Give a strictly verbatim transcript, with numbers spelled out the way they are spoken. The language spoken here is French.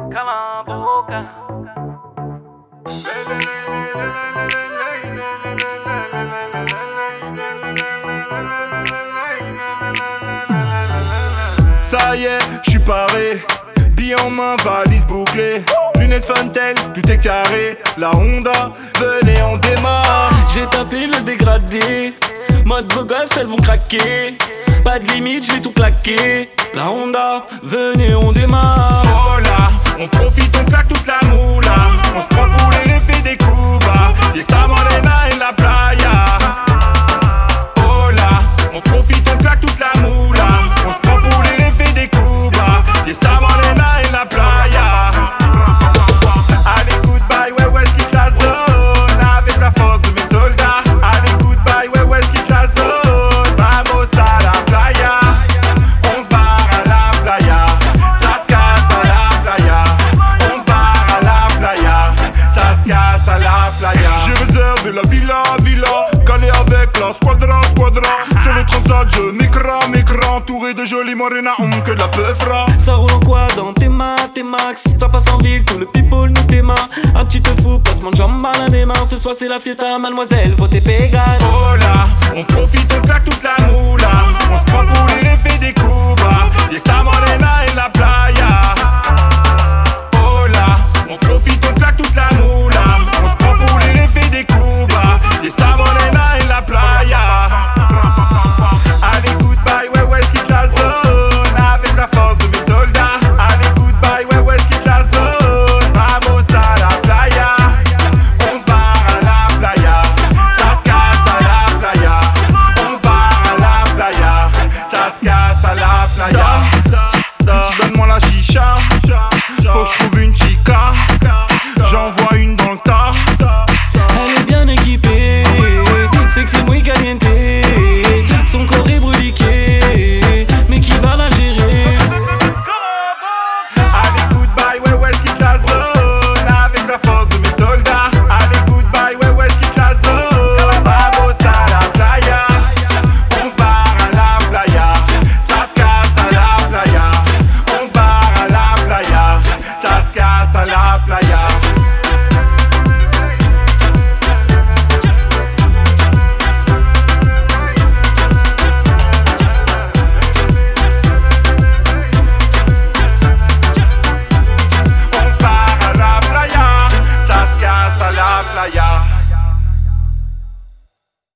comme un boca. Ça y est, j'suis paré, billet en main, valise bouclée, lunettes Fantel, tout est carré. La Honda, venez on démarre. J'ai tapé le dégradé, mode beau gosse, elles vont craquer. Pas de limite, j'vais tout claquer. La Honda, venez on démarre. Oh là, on profite, on claque toute la moula. On se prend pour l'effet des coups bas. Fiesta Morena et la playa. Oh là, on profite, on claque toute la moula. On se prend pour l'effet des coups bas. Fiesta Morena et la playa. Allez goodbye, ouais ouais, quitte la zone. Avec la force de mes soldats. Allez goodbye, ouais ouais, quitte la zone. Vamos à la playa. On se barre à la playa. Ça se casse à la playa. On se barre à la playa. Ça se casse à la playa. J'ai réservé la villa, villa. Calé avec la squadra, squadra. Sur le transat, je m'écrame, écran. Entouré de jolies morenas, hum, que de la peu fera. Ça roule en quoi dans tes mains, tes max. Ça passe en ville, tout le people nous tes mains. Un petit te fou, passement de jambes mal à mes mains. Ce soir c'est la fiesta, mademoiselle, votez pégane. Oh là, on profite, on claque toute la moula. On se prend pour l'effet des coups bas. Fiesta Morena et la playa.